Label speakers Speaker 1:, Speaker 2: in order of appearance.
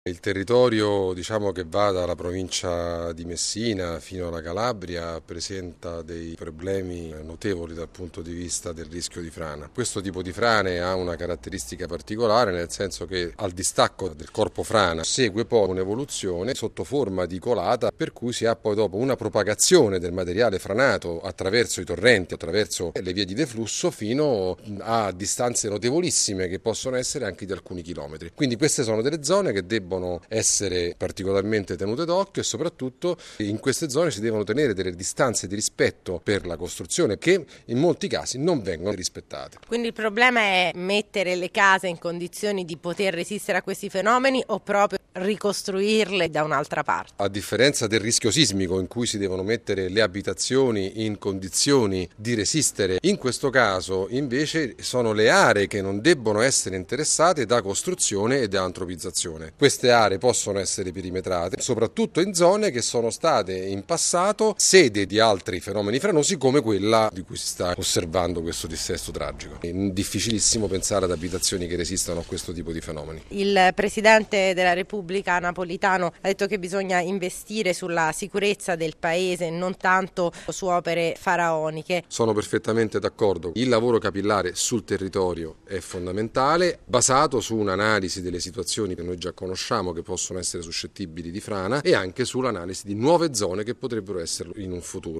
Speaker 1: Il territorio, che va dalla provincia di Messina fino alla Calabria presenta dei problemi notevoli dal punto di vista del rischio di frana. Questo tipo di frane ha una caratteristica particolare, nel senso che al distacco del corpo frana segue poi un'evoluzione sotto forma di colata, per cui si ha poi dopo una propagazione del materiale franato attraverso i torrenti, attraverso le vie di deflusso fino a distanze notevolissime che possono essere anche di alcuni chilometri. Quindi queste sono delle zone che debbono essere particolarmente tenute d'occhio, e soprattutto in queste zone si devono tenere delle distanze di rispetto per la costruzione che in molti casi non vengono rispettate.
Speaker 2: Quindi il problema è mettere le case in condizioni di poter resistere a questi fenomeni o proprio ricostruirle da un'altra parte?
Speaker 1: A differenza del rischio sismico, in cui si devono mettere le abitazioni in condizioni di resistere, in questo caso invece sono le aree che non debbono essere interessate da costruzione e da antropizzazione. Queste aree possono essere perimetrate, soprattutto in zone che sono state in passato sede di altri fenomeni franosi, come quella di cui si sta osservando questo dissesto tragico. È difficilissimo pensare ad abitazioni che resistano a questo tipo di fenomeni.
Speaker 2: Il Presidente della Repubblica Napolitano ha detto che bisogna investire sulla sicurezza del paese e non tanto su opere faraoniche.
Speaker 1: Sono perfettamente d'accordo. Il lavoro capillare sul territorio è fondamentale, basato su un'analisi delle situazioni che noi già conosciamo che possono essere suscettibili di frana, e anche sull'analisi di nuove zone che potrebbero essere in un futuro.